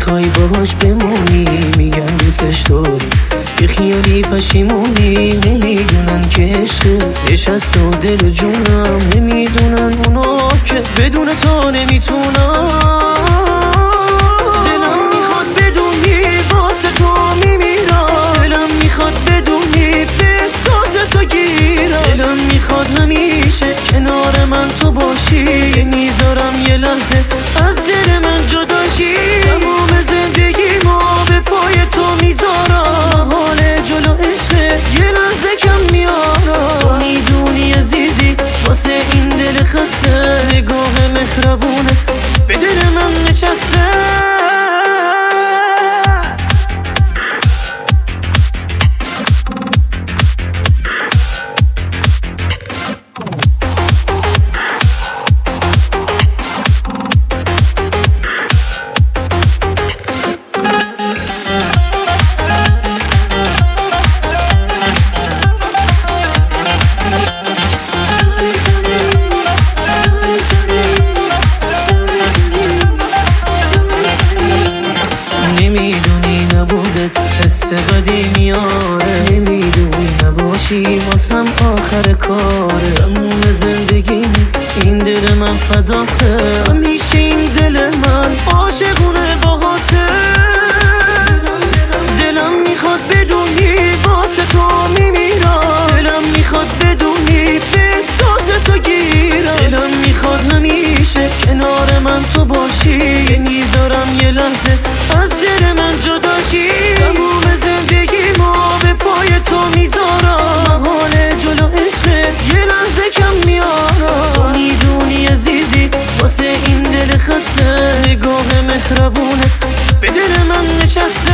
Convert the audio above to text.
میخوای باهاش بمونی، میگن دوستش داری، یه خیالی پشیمونی. نمیدونن که عشقه نشست و دل جونم، نمیدونن اونا که بدون تو نمیتونم. دلم میخواد بدونی واسه تو میمیرم، دلم میخواد بدونی به احساس تو گیرم. دلم میخواد همیشه کنار من تو باشی، میذارم یه لحظه از دل من جداشی. تمام زندگی ما به پای تو میذارم، حال جلو عشقه یه لحظه کم میارم. تو میدونی عزیزی واسه این دل خسته، نگاه مهربونت به دل من نشسته. حس بدی میاره، نمیدونی نباشی واسم آخر کاره. تموم زندگی این دل من فداته، همیشه این دل من عاشقونه باهاته. دلم میخواد بدونی واسه تو میمیرم، دلم میخواد بدونی به احساس تو گیرم. دلم میخواد همیشه کنار من تو باشی، میذارم یه لحظه از دل من جداشی. تموم زندگی ما به پای تو میذارم، حال جلو عشقه یه لحظه کم میارم. تو میدونی عزیزی واسه این دل خسته، نگاه مهربونت به دل من نشسته.